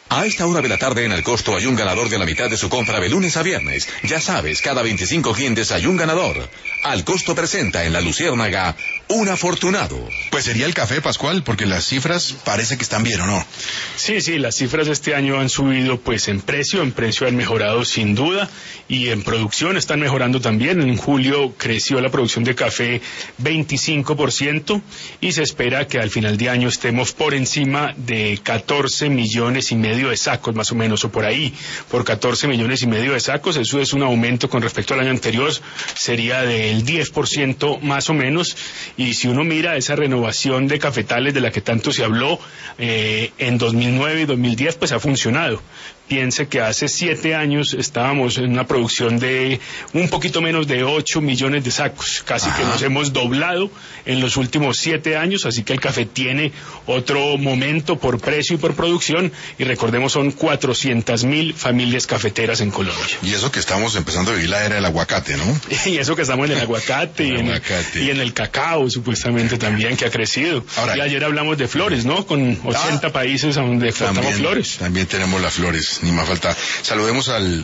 A esta hora de la tarde en El Costo hay un ganador de la mitad de su compra de lunes a viernes. Ya sabes, cada 25 clientes hay un ganador. Al Costo presenta en La Luciérnaga un afortunado. Pues sería el café, Pascual, porque las cifras parece que están bien, ¿o no? Sí, las cifras de este año han subido pues en precio han mejorado sin duda, y en producción están mejorando también. En julio creció la producción de café 25% y se espera que al final de año estemos por encima de 14 millones y medio de sacos, más o menos, o por ahí, por 14 millones y medio de sacos. Eso es un aumento con respecto al año anterior, sería del 10% más o menos. Y si uno mira esa renovación de cafetales de la que tanto se habló en 2009 y 2010, pues ha funcionado. Piense que hace 7 años estábamos en una producción de un poquito menos de 8 millones de sacos, casi que nos hemos doblado en los últimos 7 años, así que el café tiene otro momento por precio y por producción, y recordemos, son 400.000 familias cafeteras en Colombia. Y eso que estamos empezando a vivir la era del aguacate, ¿no? Y eso que estamos en el aguacate, y en el cacao, supuestamente también, que ha crecido. Ahora, y ayer hablamos de flores, ¿no? Con 80 países a donde exportamos flores. También tenemos las flores. Ni más falta. Saludemos al